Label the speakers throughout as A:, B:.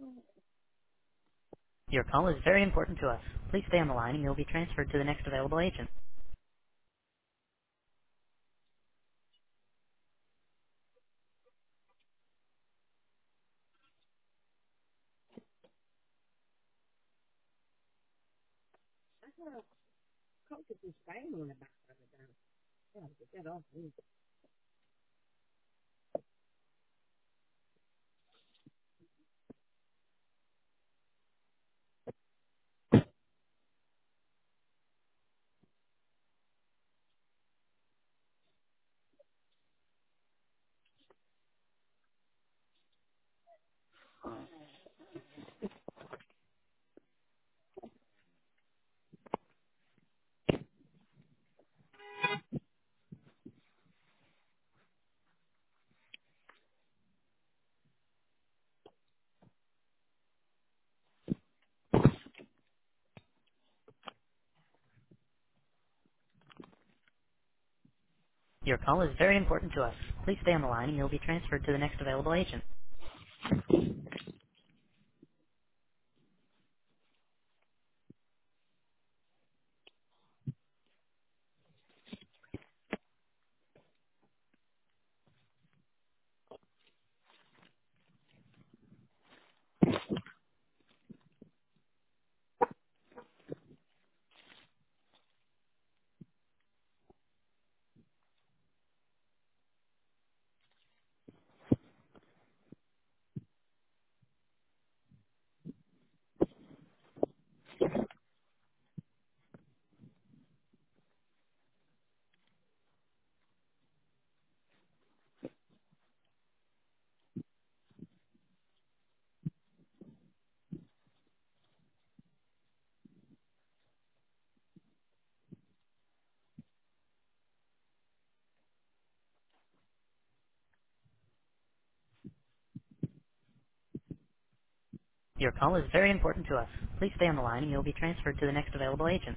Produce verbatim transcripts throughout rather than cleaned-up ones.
A: Your call is very important to us. Please stay on the line and you'll be transferred to the next available agent. Your call is very important to us. Please stay on the line and you'll be transferred to the next available agent. Your call is very important to us. Please stay on the line and you'll be transferred to the next available agent.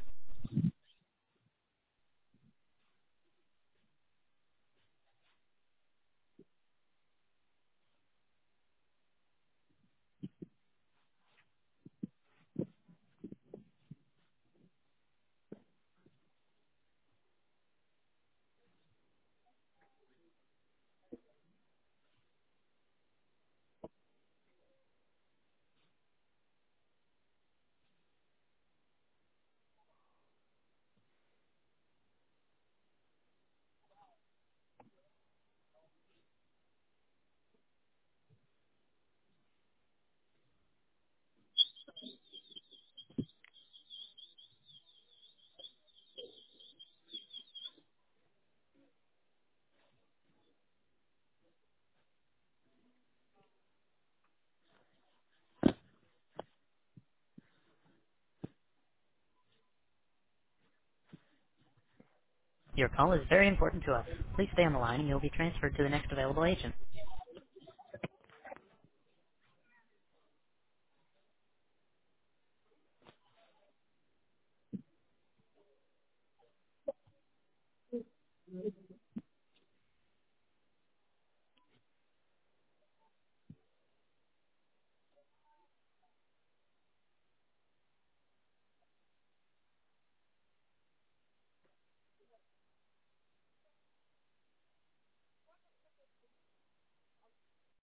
A: Your call is very important to us. Please stay on the line and you'll be transferred to the next available agent.